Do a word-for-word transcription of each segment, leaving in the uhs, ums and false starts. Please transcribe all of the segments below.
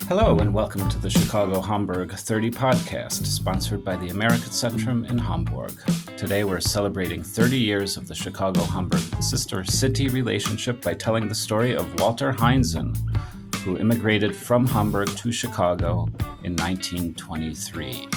Hello and welcome to the Chicago Hamburg thirty podcast, sponsored by the American Centrum in Hamburg. Today we're celebrating thirty years of the Chicago Hamburg sister city relationship by telling the story of Walter Heinzen, who immigrated from Hamburg to Chicago in nineteen twenty-three.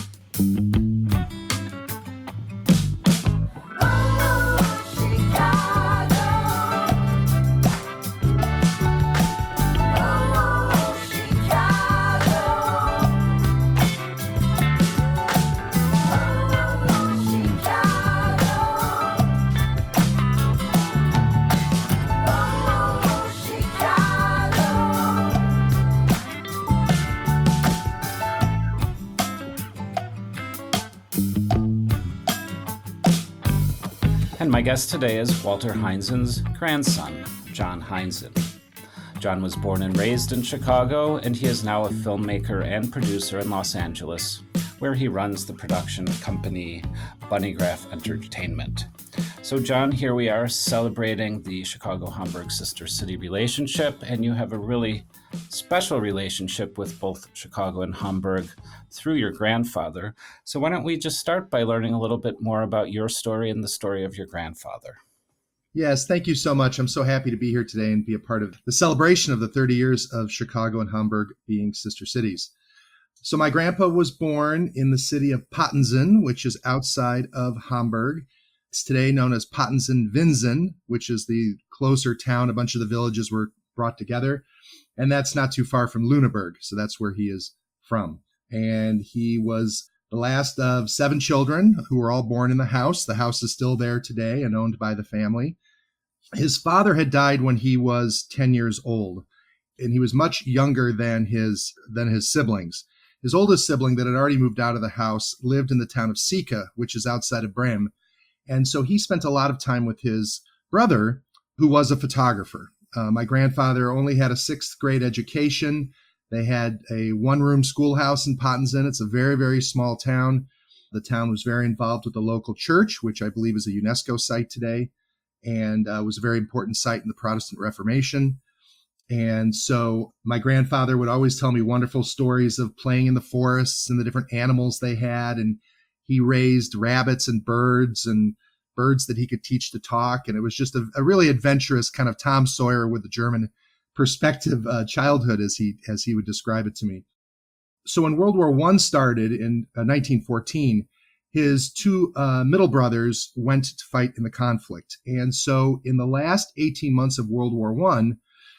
And my guest today is Walter Heinzen's grandson, John Heinzen. John was born and raised in Chicago, and he is now a filmmaker and producer in Los Angeles, where he runs the production company Bunnygraph Entertainment. So John, here we are celebrating the Chicago-Hamburg sister city relationship, and you have a really special relationship with both Chicago and Hamburg through your grandfather. So why don't we just start by learning a little bit more about your story and the story of your grandfather? Yes, thank you so much. I'm so happy to be here today and be a part of the celebration of the thirty years of Chicago and Hamburg being sister cities. So my grandpa was born in the city of Pattensen, which is outside of Hamburg. It's today known as Pattensen-Winsen, which is the closer town. A bunch of the villages were brought together. And that's not too far from Lüneburg. So that's where he is from. And he was the last of seven children who were all born in the house. The house is still there today and owned by the family. His father had died when he was ten years old, and he was much younger than his than his siblings. His oldest sibling that had already moved out of the house lived in the town of Sika, which is outside of Bremen. And so he spent a lot of time with his brother, who was a photographer. Uh, my grandfather only had a sixth grade education. They had a one-room schoolhouse in Pattensen. It's a very, very small town. The town was very involved with the local church, which I believe is a UNESCO site today, and uh, was a very important site in the Protestant Reformation. And so my grandfather would always tell me wonderful stories of playing in the forests and the different animals they had. And he raised rabbits and birds and birds that he could teach to talk. And it was just a, a really adventurous kind of Tom Sawyer with the German perspective uh, childhood, as he as he would describe it to me. So when World War One started in uh, nineteen fourteen, his two uh, middle brothers went to fight in the conflict. And so in the last eighteen months of World War One,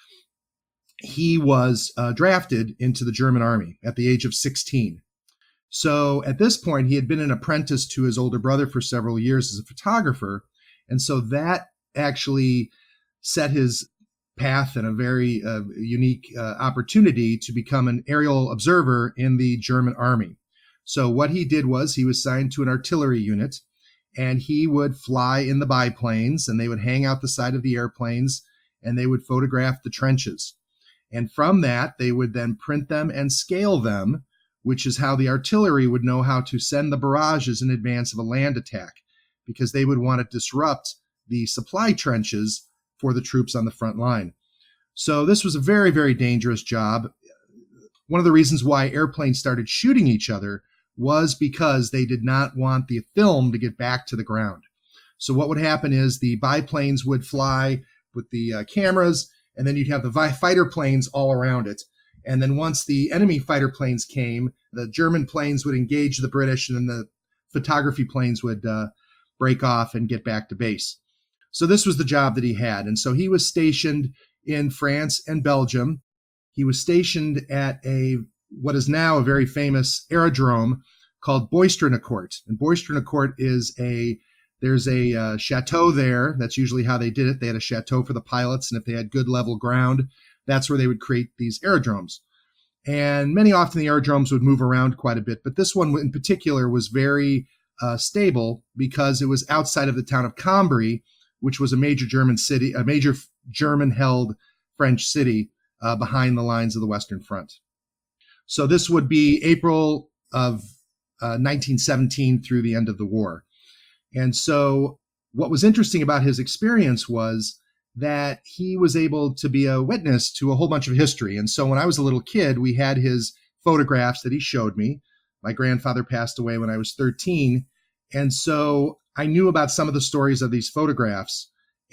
he was uh, drafted into the German army at the age of sixteen. So at this point, he had been an apprentice to his older brother for several years as a photographer. And so that actually set his path in a very uh, unique uh, opportunity to become an aerial observer in the German army. So what he did was he was assigned to an artillery unit, and he would fly in the biplanes, and they would hang out the side of the airplanes, and they would photograph the trenches. And from that, they would then print them and scale them, which is how the artillery would know how to send the barrages in advance of a land attack, because they would want to disrupt the supply trenches for the troops on the front line. So this was a very, very dangerous job. One of the reasons why airplanes started shooting each other was because they did not want the film to get back to the ground. So what would happen is the biplanes would fly with the uh, cameras, and then you'd have the vi- fighter planes all around it. And then once the enemy fighter planes came, the German planes would engage the British, and then the photography planes would uh, break off and get back to base. So this was the job that he had. And so he was stationed in France and Belgium. He was stationed at a what is now a very famous aerodrome called Boistrenacourt. And Boistrenacourt is a, there's a uh, chateau there. That's usually how they did it. They had a chateau for the pilots, and if they had good level ground, that's where they would create these aerodromes. And many often the aerodromes would move around quite a bit, but this one in particular was very uh, stable because it was outside of the town of Cambrai, which was a major German city, a major German-held French city uh, behind the lines of the Western Front. So this would be April of uh, nineteen seventeen through the end of the war. And so what was interesting about his experience was that he was able to be a witness to a whole bunch of history. And so when I was a little kid, we had his photographs that he showed me. My grandfather passed away when I was thirteen. And so I knew about some of the stories of these photographs.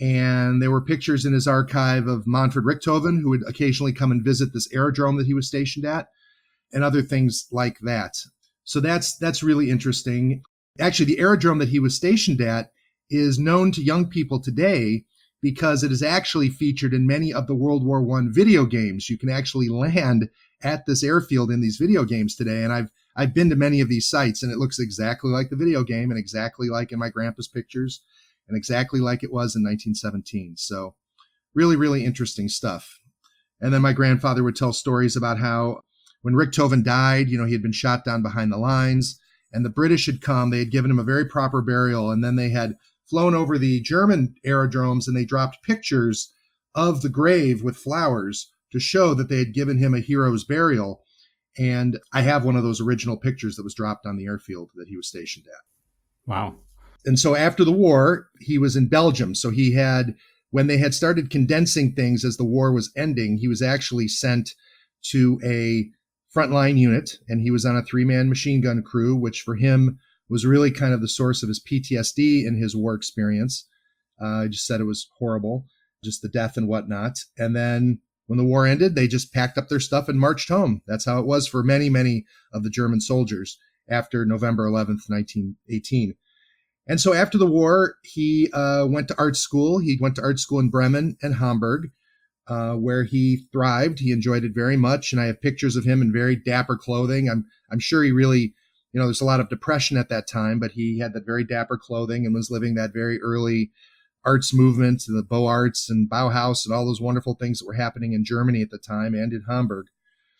And there were pictures in his archive of Manfred Richthofen, who would occasionally come and visit this aerodrome that he was stationed at, and other things like that. So that's that's really interesting. Actually, the aerodrome that he was stationed at is known to young people today because it is actually featured in many of the World War One video games. You can actually land at this airfield in these video games today. And I've I've been to many of these sites, and it looks exactly like the video game and exactly like in my grandpa's pictures and exactly like it was in nineteen seventeen. So really, really interesting stuff. And then my grandfather would tell stories about how when Richthofen died, you know, he had been shot down behind the lines, and the British had come. They had given him a very proper burial, and then they had flown over the German aerodromes, and they dropped pictures of the grave with flowers to show that they had given him a hero's burial. And I have one of those original pictures that was dropped on the airfield that he was stationed at. Wow. And so after the war, he was in Belgium. So he had, when they had started condensing things as the war was ending, he was actually sent to a frontline unit, and he was on a three-man machine gun crew, which for him was really kind of the source of his P T S D in his war experience. Uh, I just said it was horrible, just the death and whatnot. And then when the war ended, they just packed up their stuff and marched home. That's how it was for many, many of the German soldiers after November eleventh, nineteen eighteen. And so after the war, he uh, went to art school. He went to art school in Bremen and Hamburg, uh, where he thrived. He enjoyed it very much. And I have pictures of him in very dapper clothing. I'm I'm sure he really, you know, there's a lot of depression at that time, but he had that very dapper clothing and was living that very early arts movement, the Beaux Arts and Bauhaus and all those wonderful things that were happening in Germany at the time and in Hamburg.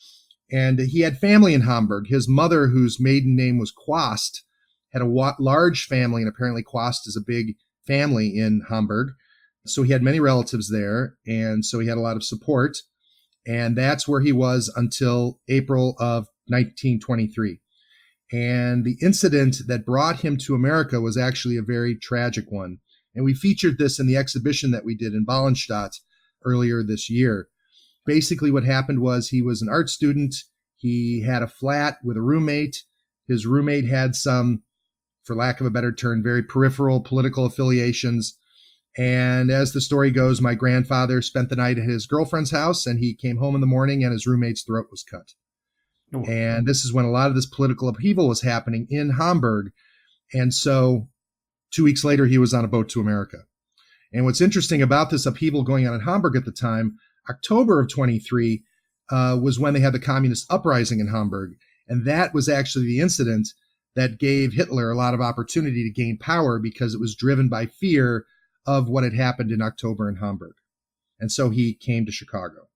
And he had family in Hamburg. His mother, whose maiden name was Quast, had a wa- large family, and apparently Quast is a big family in Hamburg. So he had many relatives there, and so he had a lot of support. And that's where he was until April of nineteen twenty-three. And the incident that brought him to America was actually a very tragic one. And we featured this in the exhibition that we did in Ballenstadt earlier this year. Basically, what happened was he was an art student. He had a flat with a roommate. His roommate had some, for lack of a better term, very peripheral political affiliations. And as the story goes, my grandfather spent the night at his girlfriend's house, and he came home in the morning and his roommate's throat was cut. Oh. And this is when a lot of this political upheaval was happening in Hamburg. And so two weeks later, he was on a boat to America. And what's interesting about this upheaval going on in Hamburg at the time, October of twenty-three uh, was when they had the communist uprising in Hamburg. And that was actually the incident that gave Hitler a lot of opportunity to gain power, because it was driven by fear of what had happened in October in Hamburg. And so he came to Chicago.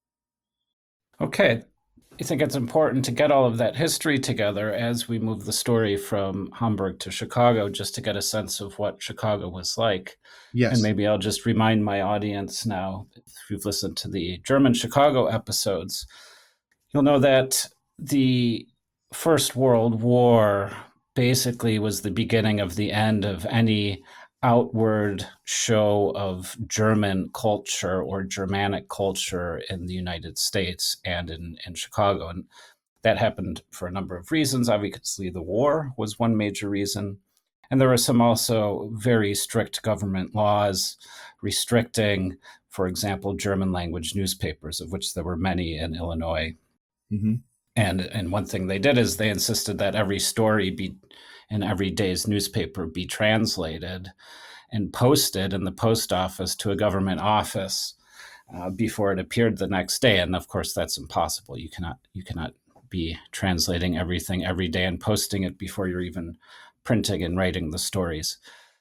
Okay. I think it's important to get all of that history together as we move the story from Hamburg to Chicago, just to get a sense of what Chicago was like. Yes. And maybe I'll just remind my audience now, if you've listened to the German Chicago episodes, you'll know that the First World War basically was the beginning of the end of any outward show of German culture or Germanic culture in the United States and in, in Chicago. And that happened for a number of reasons. Obviously, the war was one major reason. And there were some also very strict government laws restricting, for example, German language newspapers, of which there were many in Illinois. Mm-hmm. And, and one thing they did is they insisted that every story be in every day's newspaper be translated and posted in the post office to a government office uh, before it appeared the next day. And of course, that's impossible. You cannot you cannot be translating everything every day and posting it before you're even printing and writing the stories.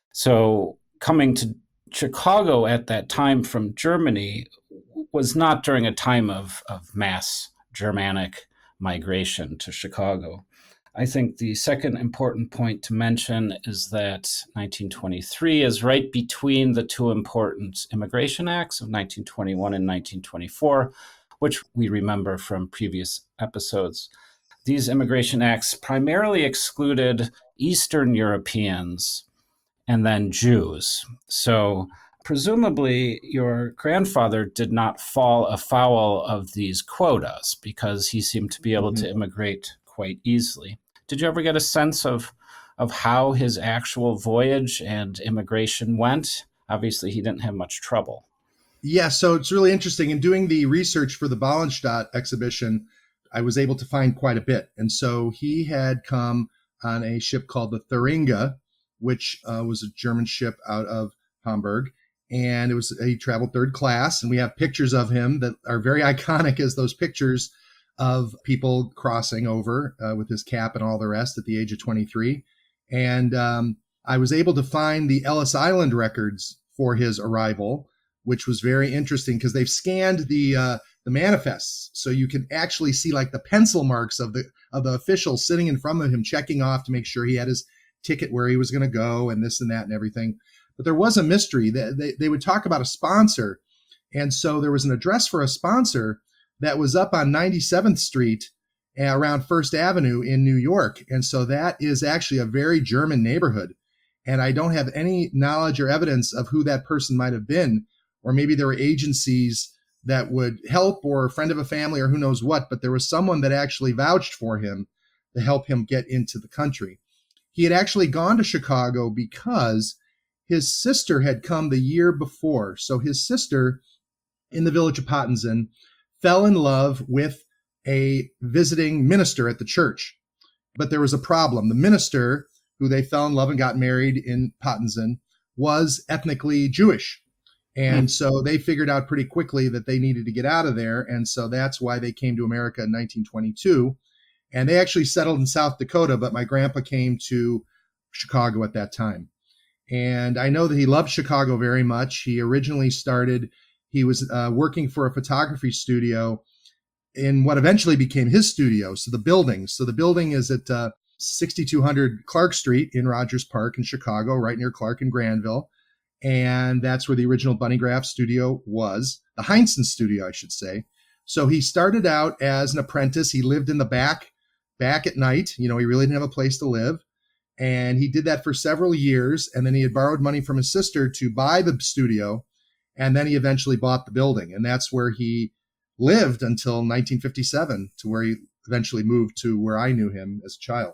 So coming to Chicago at that time from Germany was not during a time of, of mass Germanic migration to Chicago. I think the second important point to mention is that nineteen twenty-three is right between the two important immigration acts of nineteen twenty-one and nineteen twenty-four, which we remember from previous episodes. These immigration acts primarily excluded Eastern Europeans and then Jews. So Presumably, your grandfather did not fall afoul of these quotas because he seemed to be able Mhm. to immigrate quite easily. Did you ever get a sense of of how his actual voyage and immigration went? Obviously, he didn't have much trouble. Yeah, so it's really interesting. In doing the research for the Ballenstadt exhibition, I was able to find quite a bit. And so he had come on a ship called the Thuringia, which uh, was a German ship out of Hamburg. And it was he traveled third class, and we have pictures of him that are very iconic as those pictures of people crossing over uh, with his cap and all the rest at the age of twenty-three. And um, I was able to find the Ellis Island records for his arrival, which was very interesting because they've scanned the uh, the manifests, so you can actually see like the pencil marks of the of the officials sitting in front of him, checking off to make sure he had his ticket where he was going to go, and this and that and everything. But there was a mystery. They, they they would talk about a sponsor, and so there was an address for a sponsor that was up on ninety-seventh Street around First Avenue in New York, and so that is actually a very German neighborhood. And I don't have any knowledge or evidence of who that person might have been, or maybe there were agencies that would help, or a friend of a family, or who knows what, but there was someone that actually vouched for him to help him get into the country. He had actually gone to Chicago because his sister had come the year before. So his sister in the village of Pattensen fell in love with a visiting minister at the church. But there was a problem. The minister, who they fell in love and got married in Pattensen, was ethnically Jewish. And mm. so they figured out pretty quickly that they needed to get out of there. And so that's why they came to America in nineteen twenty-two. And they actually settled in South Dakota, but my grandpa came to Chicago at that time. And I know that he loved Chicago very much. He originally started, he was uh, working for a photography studio in what eventually became his studio. So the building, so the building is at uh, sixty-two hundred Clark Street in Rogers Park in Chicago, right near Clark and Granville. And that's where the original Bunny Graph studio was, the Heinzen studio, I should say. So he started out as an apprentice. He lived in the back, back at night. You know, he really didn't have a place to live. And he did that for several years. And then he had borrowed money from his sister to buy the studio. And then he eventually bought the building. And that's where he lived until nineteen fifty-seven, to where he eventually moved to where I knew him as a child.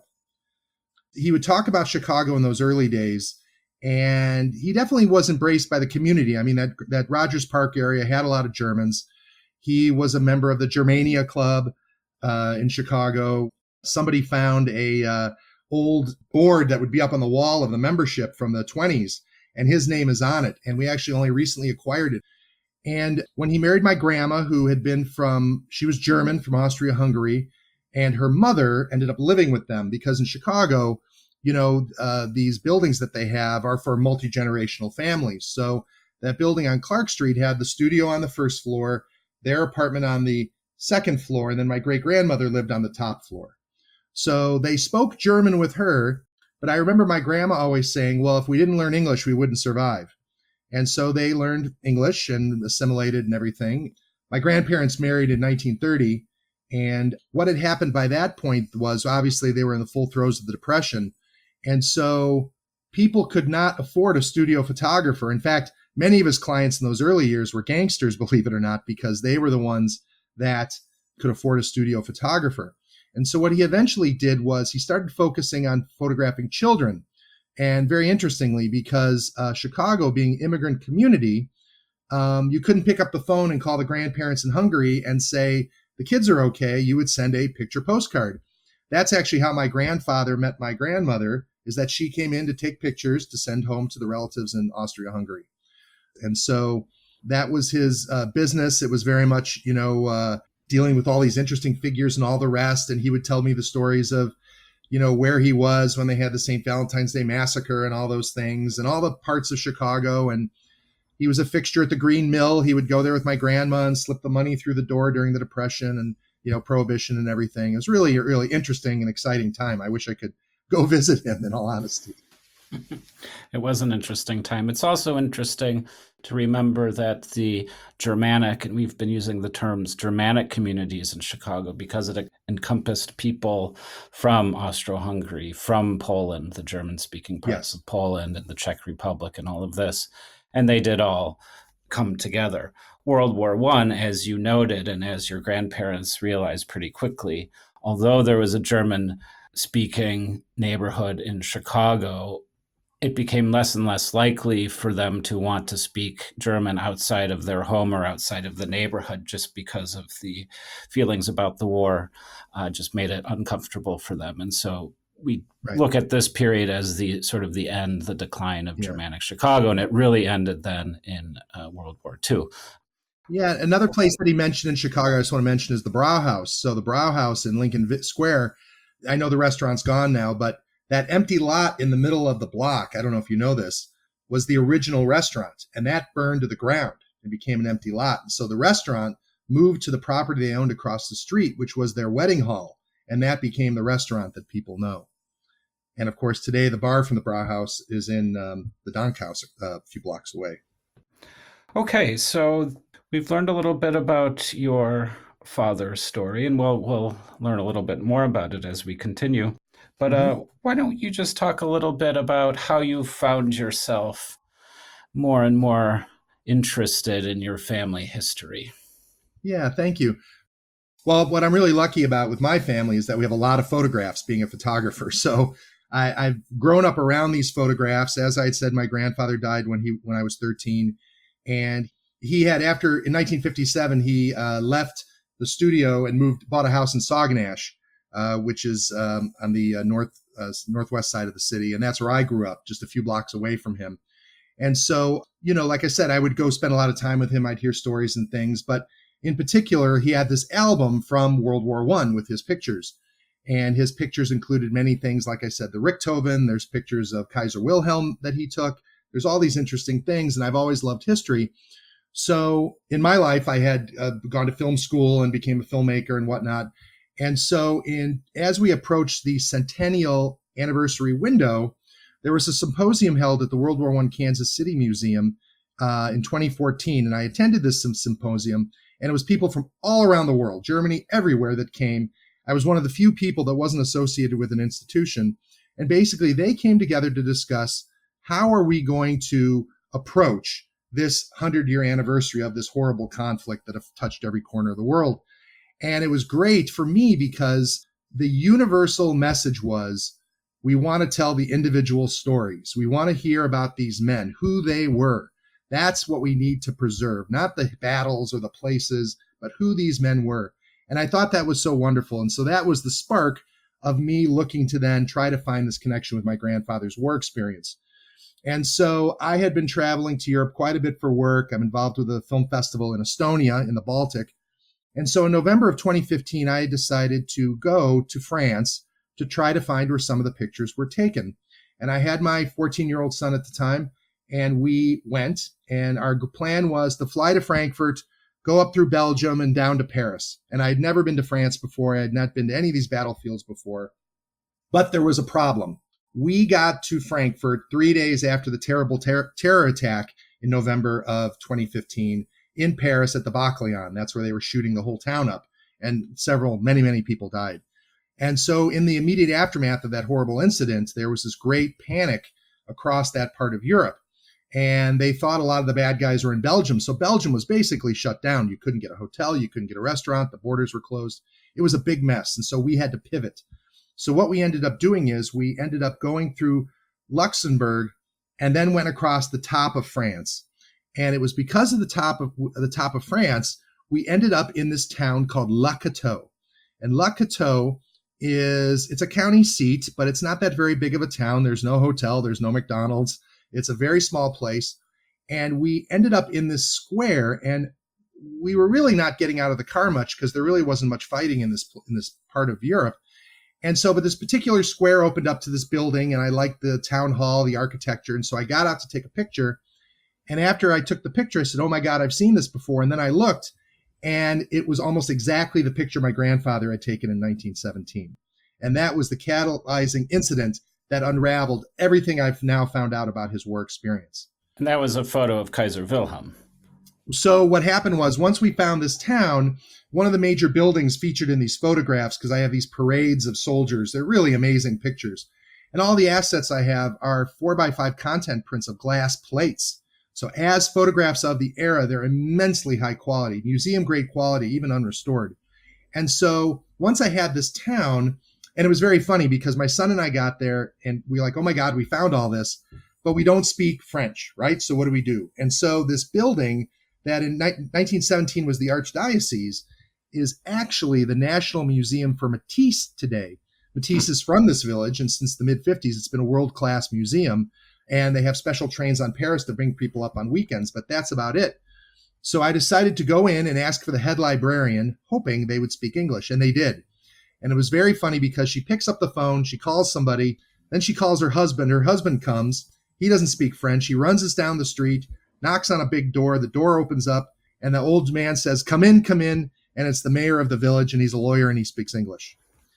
He would talk about Chicago in those early days. And he definitely was embraced by the community. I mean, that, that Rogers Park area had a lot of Germans. He was a member of the Germania Club uh, in Chicago. Somebody found a uh, old board that would be up on the wall of the membership from the twenties, and his name is on it. And we actually only recently acquired it. And when he married my grandma, who had been from, she was German from Austria-Hungary, and her mother ended up living with them because in Chicago, you know, uh, these buildings that they have are for multi-generational families. So that building on Clark Street had the studio on the first floor, their apartment on the second floor, and then my great-grandmother lived on the top floor. So they spoke German with her, but I remember my grandma always saying, well, if we didn't learn English, we wouldn't survive. And so they learned English and assimilated and everything. My grandparents married in nineteen thirty, and what had happened by that point was obviously they were in the full throes of the Depression. And so people could not afford a studio photographer. In fact, many of his clients in those early years were gangsters, believe it or not, because they were the ones that could afford a studio photographer. And so what he eventually did was he started focusing on photographing children. And very interestingly, because uh, Chicago being immigrant community, um, you couldn't pick up the phone and call the grandparents in Hungary and say, the kids are okay. You would send a picture postcard. That's actually how my grandfather met my grandmother, is that she came in to take pictures to send home to the relatives in Austria-Hungary. And so that was his uh, business. It was very much, you know, uh, dealing with all these interesting figures and all the rest. And he would tell me the stories of, you know, where he was when they had the Saint Valentine's Day Massacre and all those things and all the parts of Chicago. And he was a fixture at the Green Mill. He would go there with my grandma and slip the money through the door during the Depression and, you know, Prohibition and everything. It was really a really interesting and exciting time. I wish I could go visit him, in all honesty. It was an interesting time. It's also interesting to remember that the Germanic, and we've been using the terms Germanic communities in Chicago because it encompassed people from Austro-Hungary, from Poland, the German-speaking parts Yes. of Poland and the Czech Republic and all of this. and they did all come together. World War One, as you noted, and as your grandparents realized pretty quickly, although there was a German-speaking neighborhood in Chicago, it became less and less likely for them to want to speak German outside of their home or outside of the neighborhood, just because of the feelings about the war, uh, just made it uncomfortable for them. And so we right. look at this period as the sort of the end, the decline of yeah. Germanic Chicago, and it really ended then in uh, World War Two. Yeah, another place that he mentioned in Chicago I just want to mention is the Brauhaus. So the Brauhaus in Lincoln Square, I know the restaurant's gone now, but that empty lot in the middle of the block, I don't know if you know this, was the original restaurant, and that burned to the ground and became an empty lot. And so the restaurant moved to the property they owned across the street, which was their wedding hall, and that became the restaurant that people know. And of course, today the bar from the Brauhaus is in um, the Dankhaus, uh, a few blocks away. Okay, so we've learned a little bit about your father's story, and we'll we'll learn a little bit more about it as we continue. But uh, mm-hmm. why don't you just talk a little bit about how you found yourself more and more interested in your family history? Yeah, thank you. Well, what I'm really lucky about with my family is that we have a lot of photographs, being a photographer. So I, I've grown up around these photographs. As I had said, my grandfather died when he when I was thirteen, and he had after in nineteen fifty-seven he uh, left the studio and moved bought a house in Sauganash. Uh, which is um, on the uh, north uh, northwest side of the city. And that's where I grew up, just a few blocks away from him. And so, you know, like I said, I would go spend a lot of time with him. I'd hear stories and things. But in particular, he had this album from World War One with his pictures. And his pictures included many things. Like I said, the Richthofen, there's pictures of Kaiser Wilhelm that he took. There's all these interesting things. And I've always loved history. So in my life, I had uh, gone to film school and became a filmmaker and whatnot. And so in as we approached the centennial anniversary window, there was a symposium held at the World War One Kansas City Museum uh, in twenty fourteen. And I attended this symposium, and it was people from all around the world, Germany, everywhere that came. I was one of the few people that wasn't associated with an institution. And basically, they came together to discuss how are we going to approach this hundred-year anniversary of this horrible conflict that have touched every corner of the world. And it was great for me because the universal message was, we want to tell the individual stories. We want to hear about these men, who they were. That's what we need to preserve, not the battles or the places, but who these men were. And I thought that was so wonderful. And so that was the spark of me looking to then try to find this connection with my grandfather's war experience. And so I had been traveling to Europe quite a bit for work. I'm involved with a film festival in Estonia in the Baltic. And so in November of twenty fifteen, I decided to go to France to try to find where some of the pictures were taken. And I had my fourteen-year-old son at the time, and we went. And our plan was to fly to Frankfurt, go up through Belgium and down to Paris. And I had never been to France before. I had not been to any of these battlefields before. But there was a problem. We got to Frankfurt three days after the terrible ter- terror attack in November of twenty fifteen. In Paris at the Bataclan. That's where they were shooting the whole town up, and several, many, many people died. And so in the immediate aftermath of that horrible incident, there was this great panic across that part of Europe. And they thought a lot of the bad guys were in Belgium. So Belgium was basically shut down. You couldn't get a hotel. You couldn't get a restaurant. The borders were closed. It was a big mess. And so we had to pivot. So what we ended up doing is we ended up going through Luxembourg and then went across the top of France. And it was because of the top of the top of France, we ended up in this town called Le Cateau. And Le Cateau is, it's a county seat, but it's not that very big of a town. There's no hotel. There's no McDonald's. It's a very small place. And we ended up in this square, and we were really not getting out of the car much because there really wasn't much fighting in this in this part of Europe. And so, but this particular square opened up to this building, and I liked the town hall, the architecture. And so I got out to take a picture. And after I took the picture, I said, oh my God, I've seen this before. And then I looked, and it was almost exactly the picture my grandfather had taken in nineteen seventeen. And that was the catalyzing incident that unraveled everything I've now found out about his war experience. And that was a photo of Kaiser Wilhelm. So what happened was, once we found this town, one of the major buildings featured in these photographs, because I have these parades of soldiers, they're really amazing pictures. And all the assets I have are four by five content prints of glass plates. So as photographs of the era, they're immensely high quality, museum grade quality, even unrestored. And so once I had this town, and it was very funny because my son and I got there and we were like, oh my God, we found all this, but we don't speak French, right? So what do we do? And so this building that in nineteen seventeen was the Archdiocese is actually the National Museum for Matisse today. Matisse is from this village, and since the mid fifties, it's been a world-class museum, and they have special trains on Paris to bring people up on weekends, but that's about it. So I decided to go in and ask for the head librarian, hoping they would speak English, and they did. And it was very funny because she picks up the phone, she calls somebody, then she calls her husband. Her husband comes. He doesn't speak French. He runs us down the street, knocks on a big door. The door opens up, and the old man says, come in, come in. And it's the mayor of the village, and he's a lawyer, and he speaks English.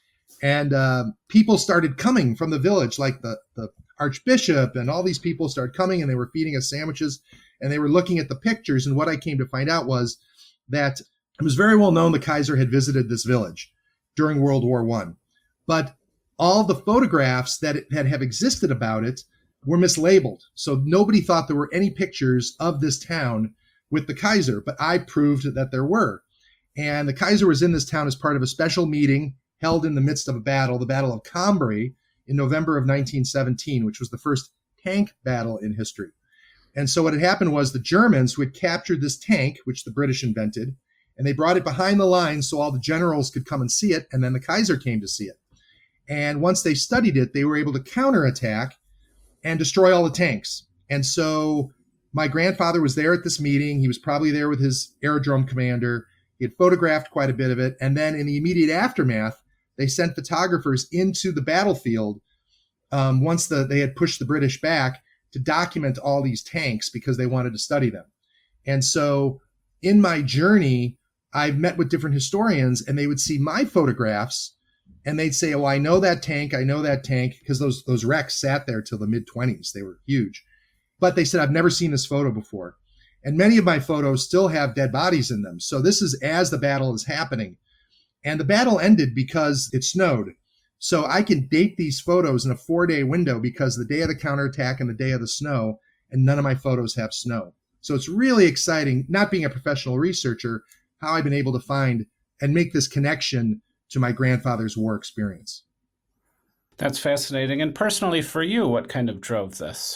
And uh, people started coming from the village, like the, the archbishop, and all these people started coming, and they were feeding us sandwiches, and they were looking at the pictures. And what I came to find out was that it was very well known the Kaiser had visited this village during World War One. But all the photographs that had have existed about it were mislabeled. So nobody thought there were any pictures of this town with the Kaiser, but I proved that there were. And the Kaiser was in this town as part of a special meeting held in the midst of a battle, the Battle of Cambrai, in November of nineteen seventeen, which was the first tank battle in history. And so what had happened was the Germans who had captured this tank, which the British invented, and they brought it behind the lines so all the generals could come and see it, and then the Kaiser came to see it. And once they studied it, they were able to counterattack and destroy all the tanks. And so my grandfather was there at this meeting. He was probably there with his aerodrome commander. He had photographed quite a bit of it. And then in the immediate aftermath, they sent photographers into the battlefield um, once the, they had pushed the British back to document all these tanks because they wanted to study them. And so in my journey, I've met with different historians, and they would see my photographs and they'd say, oh, I know that tank. I know that tank, because those, those wrecks sat there till the mid twenties. They were huge. But they said, I've never seen this photo before. And many of my photos still have dead bodies in them. So this is as the battle is happening. And the battle ended because it snowed. So I can date these photos in a four-day window because the day of the counterattack and the day of the snow, and none of my photos have snow. So it's really exciting, not being a professional researcher, how I've been able to find and make this connection to my grandfather's war experience. That's fascinating. And personally for you, what kind of drove this?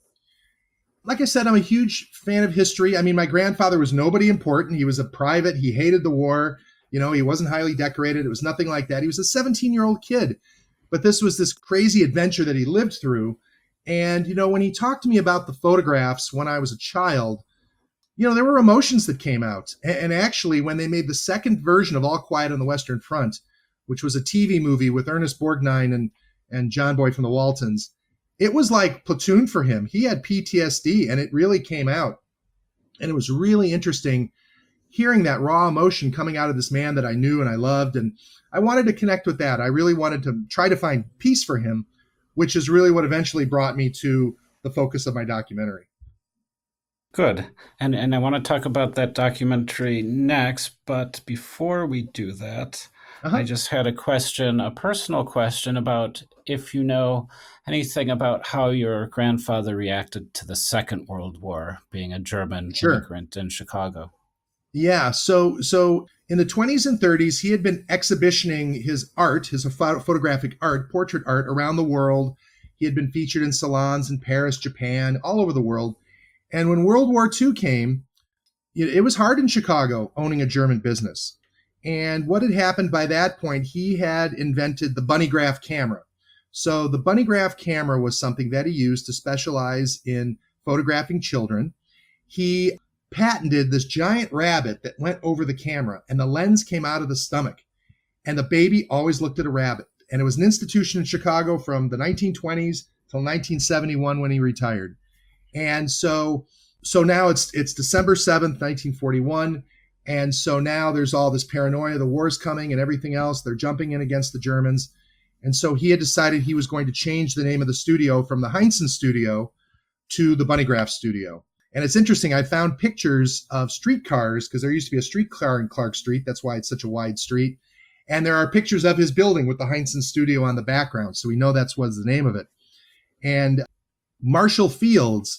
Like I said, I'm a huge fan of history. I mean, my grandfather was nobody important. He was a private. He hated the war. You know, he wasn't highly decorated. It was nothing like that. He was a seventeen-year-old kid. But this was this crazy adventure that he lived through. And, you know, when he talked to me about the photographs when I was a child, you know, there were emotions that came out. And actually, when they made the second version of All Quiet on the Western Front, which was a T V movie with Ernest Borgnine and, and John Boy from the Waltons, it was like Platoon for him. He had P T S D, and it really came out. And it was really interesting hearing that raw emotion coming out of this man that I knew and I loved. And I wanted to connect with that. I really wanted to try to find peace for him, which is really what eventually brought me to the focus of my documentary. Good. And and I want to talk about that documentary next, but before we do that, uh-huh. I just had a question, a personal question about if you know anything about how your grandfather reacted to the Second World War, being a German Sure. immigrant in Chicago. Yeah, so so in the twenties and thirties, he had been exhibitioning his art, his pho- photographic art, portrait art around the world. He had been featured in salons in Paris, Japan, all over the world. And when World War Two came, it was hard in Chicago owning a German business. And what had happened by that point, he had invented the Bunnygraph camera. So the Bunnygraph camera was something that he used to specialize in photographing children. He patented this giant rabbit that went over the camera, and the lens came out of the stomach. And the baby always looked at a rabbit. And it was an institution in Chicago from the nineteen twenties till nineteen seventy-one when he retired. And so so now it's it's December seventh, nineteen forty-one. And so now there's all this paranoia, the war's coming and everything else. They're jumping in against the Germans. And so he had decided he was going to change the name of the studio from the Heinzen Studio to the Bunnygraph Studio. And it's interesting, I found pictures of streetcars, because there used to be a streetcar in Clark Street. That's why it's such a wide street. And there are pictures of his building with the Heinzen Studio on the background. So we know that's what's the name of it. And Marshall Fields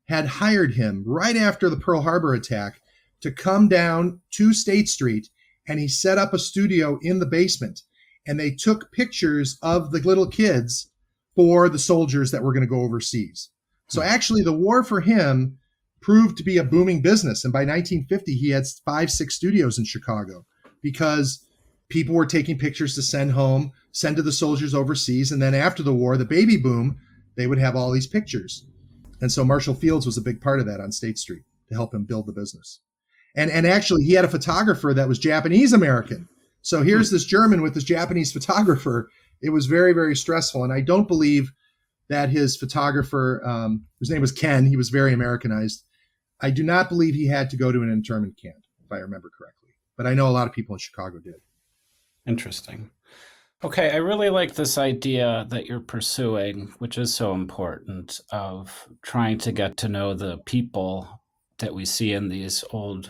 had hired him right after the Pearl Harbor attack to come down to State Street, and he set up a studio in the basement. And they took pictures of the little kids for the soldiers that were going to go overseas. So actually, the war for him proved to be a booming business. And by nineteen fifty, he had five, six studios in Chicago because people were taking pictures to send home, send to the soldiers overseas. And then after the war, the baby boom, they would have all these pictures. And so Marshall Fields was a big part of that on State Street to help him build the business. And, and actually, he had a photographer that was Japanese American. So here's this German with this Japanese photographer. It was very, very stressful. And I don't believe that his photographer, um, whose name was Ken, he was very Americanized. I do not believe he had to go to an internment camp, if I remember correctly. But I know a lot of people in Chicago did. Interesting. Okay, I really like this idea that you're pursuing, which is so important, of trying to get to know the people that we see in these old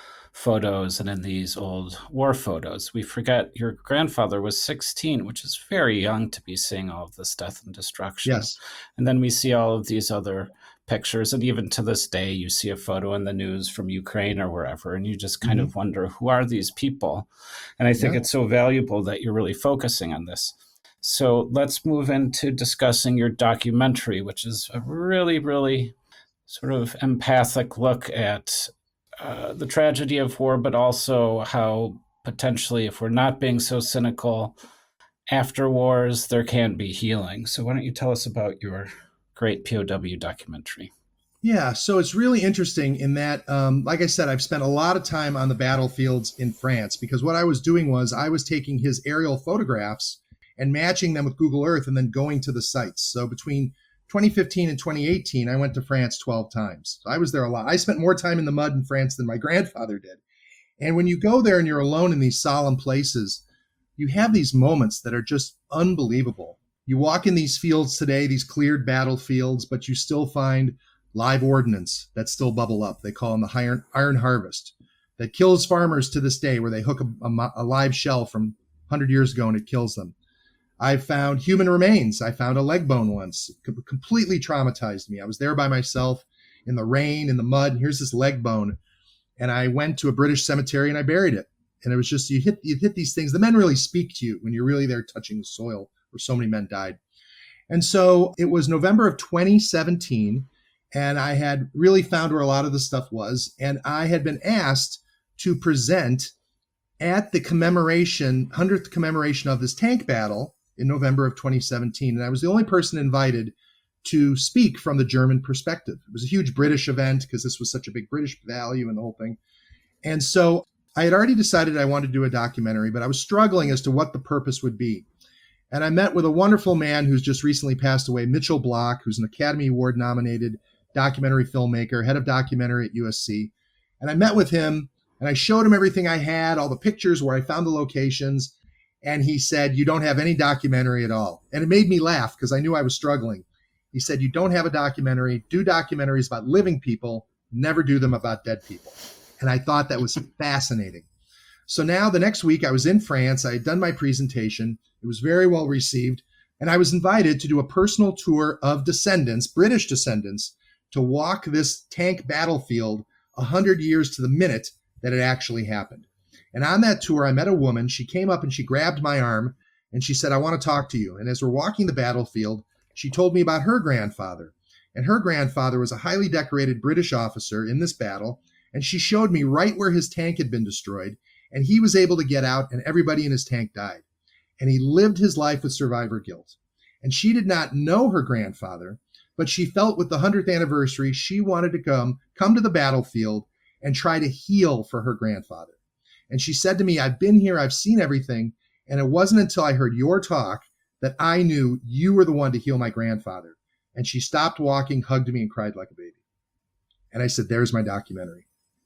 photos and in these old war photos. We forget your grandfather was sixteen, which is very young to be seeing all of this death and destruction. Yes. And then we see all of these other pictures. And even to this day, you see a photo in the news from Ukraine or wherever, and you just kind mm-hmm. of wonder, who are these people? And I think yeah. it's so valuable that you're really focusing on this. So let's move into discussing your documentary, which is a really, really sort of empathic look at Uh, the tragedy of war, but also how potentially, if we're not being so cynical, after wars, there can be healing. So why don't you tell us about your great P O W documentary? Yeah, so it's really interesting in that, um, like I said, I've spent a lot of time on the battlefields in France because what I was doing was I was taking his aerial photographs and matching them with Google Earth and then going to the sites. So between twenty fifteen and twenty eighteen, I went to France twelve times. So I was there a lot. I spent more time in the mud in France than my grandfather did. And when you go there and you're alone in these solemn places, you have these moments that are just unbelievable. You walk in these fields today, these cleared battlefields, but you still find live ordnance that still bubble up. They call them the iron, iron harvest that kills farmers to this day, where they hook a, a, a live shell from one hundred years ago and it kills them. I've found human remains. I found a leg bone once. It completely traumatized me. I was there by myself in the rain, in the mud. And here's this leg bone. And I went to a British cemetery and I buried it. And it was just, you hit, you hit these things. The men really speak to you when you're really there touching the soil where so many men died. And so it was November of twenty seventeen. And I had really found where a lot of the stuff was. And I had been asked to present at the commemoration, hundredth commemoration of this tank battle in November of twenty seventeen. And I was the only person invited to speak from the German perspective. It was a huge British event because this was such a big British value in the whole thing. And so I had already decided I wanted to do a documentary, but I was struggling as to what the purpose would be. And I met with a wonderful man who's just recently passed away, Mitchell Block, who's an Academy Award nominated documentary filmmaker, head of documentary at U S C. And I met with him and I showed him everything I had, all the pictures where I found the locations. And he said, "You don't have any documentary at all." And it made me laugh because I knew I was struggling. He said, "You don't have a documentary. Do documentaries about living people. Never do them about dead people." And I thought that was fascinating. So now the next week I was in France. I had done my presentation. It was very well received. And I was invited to do a personal tour of descendants, British descendants, to walk this tank battlefield one hundred years to the minute that it actually happened. And on that tour, I met a woman. She came up and she grabbed my arm and she said, "I want to talk to you." And as we're walking the battlefield, she told me about her grandfather. And her grandfather was a highly decorated British officer in this battle. And she showed me right where his tank had been destroyed. And he was able to get out and everybody in his tank died. And he lived his life with survivor guilt. And she did not know her grandfather, but she felt with the hundredth anniversary, she wanted to come, come to the battlefield and try to heal for her grandfather. And she said to me, "I've been here, I've seen everything, and it wasn't until I heard your talk that I knew you were the one to heal my grandfather." And she stopped walking, hugged me, and cried like a baby. And I said, "There's my documentary."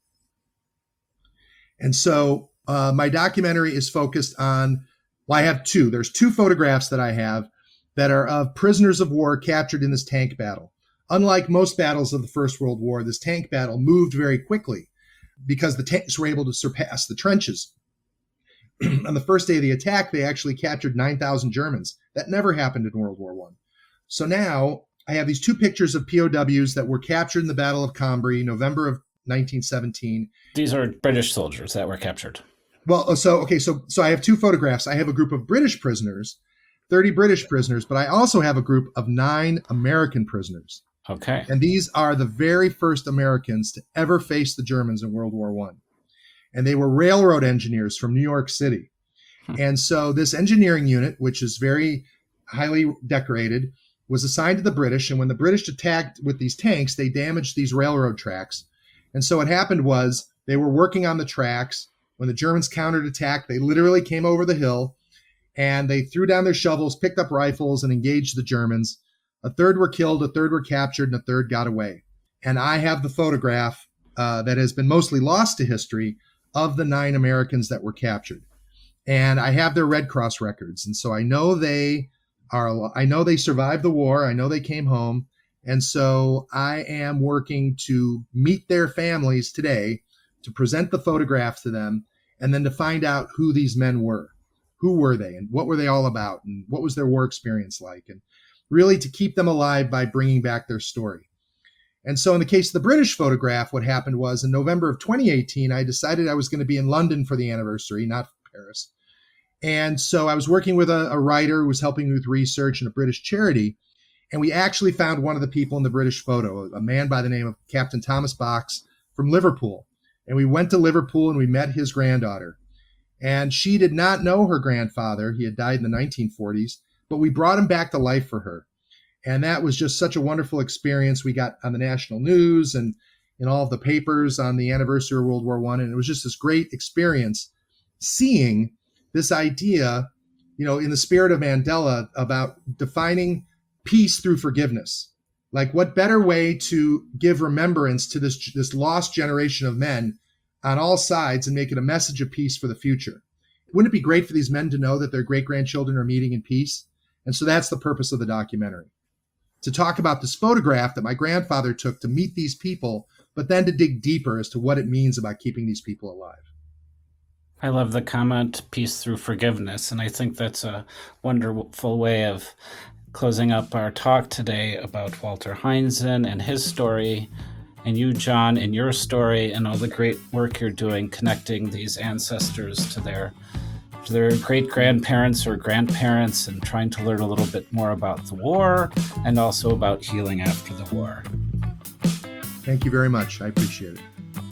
And so uh, my documentary is focused on, well, I have two. There's two photographs that I have that are of prisoners of war captured in this tank battle. Unlike most battles of the First World War, this tank battle moved very quickly because the tanks were able to surpass the trenches. On the first day of the attack, they actually captured nine thousand Germans. That never happened in World War One. So now I have these two pictures of P O Ws that were captured in the Battle of Cambrai, November of nineteen seventeen. These are British soldiers that were captured. Well, so, okay, so so I have two photographs. I have a group of British prisoners, thirty British prisoners, but I also have a group of nine American prisoners. Okay. And these are the very first Americans to ever face the Germans in World War One. And they were railroad engineers from New York City. Hmm. And so this engineering unit, which is very highly decorated, was assigned to the British. And when the British attacked with these tanks, they damaged these railroad tracks. And so what happened was they were working on the tracks. When the Germans counterattacked, they literally came over the hill and they threw down their shovels, picked up rifles, and engaged the Germans. A third were killed, a third were captured, and a third got away. And I have the photograph uh, that has been mostly lost to history of the nine Americans that were captured. And I have their Red Cross records. And so I know they are, I know they survived the war. I know they came home. And so I am working to meet their families today, to present the photograph to them, and then to find out who these men were. Who were they, and what were they all about, and what was their war experience like, and really to keep them alive by bringing back their story. And so in the case of the British photograph, what happened was in November of twenty eighteen, I decided I was going to be in London for the anniversary, not Paris. And so I was working with a, a writer who was helping me with research in a British charity, and we actually found one of the people in the British photo, a man by the name of Captain Thomas Box from Liverpool. And we went to Liverpool and we met his granddaughter. And she did not know her grandfather. He had died in the nineteen forties, but we brought him back to life for her. And that was just such a wonderful experience. We got on the national news and in all of the papers on the anniversary of World War One. And it was just this great experience seeing this idea, you know, in the spirit of Mandela about defining peace through forgiveness. Like, what better way to give remembrance to this, this lost generation of men on all sides and make it a message of peace for the future? Wouldn't it be great for these men to know that their great-grandchildren are meeting in peace? And so that's the purpose of the documentary, to talk about this photograph that my grandfather took to meet these people, but then to dig deeper as to what it means about keeping these people alive. I love the comment, peace through forgiveness, and I think that's a wonderful way of closing up our talk today about Walter Heinzen and his story, and you, John, and your story, and all the great work you're doing connecting these ancestors to their to their great-grandparents or grandparents, and trying to learn a little bit more about the war and also about healing after the war. Thank you very much. I appreciate it.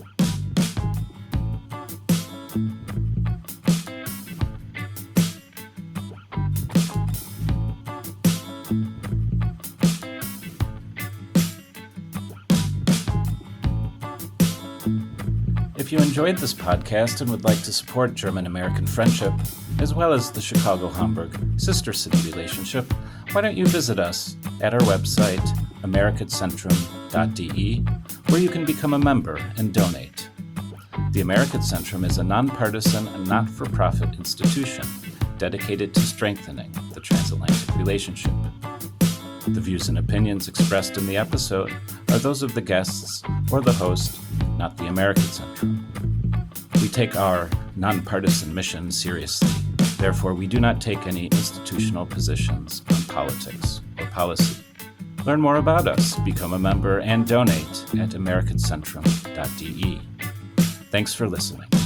If you enjoyed this podcast and would like to support German-American friendship, as well as the Chicago-Hamburg sister city relationship, why don't you visit us at our website, americatcentrum dot d e, where you can become a member and donate. The Americat Centrum is a nonpartisan and not-for-profit institution dedicated to strengthening the transatlantic relationship. The views and opinions expressed in the episode are those of the guests or the host, not the Americat Centrum. We take our nonpartisan mission seriously. Therefore, we do not take any institutional positions on politics or policy. Learn more about us, become a member, and donate at americatcentrum dot d e. Thanks for listening.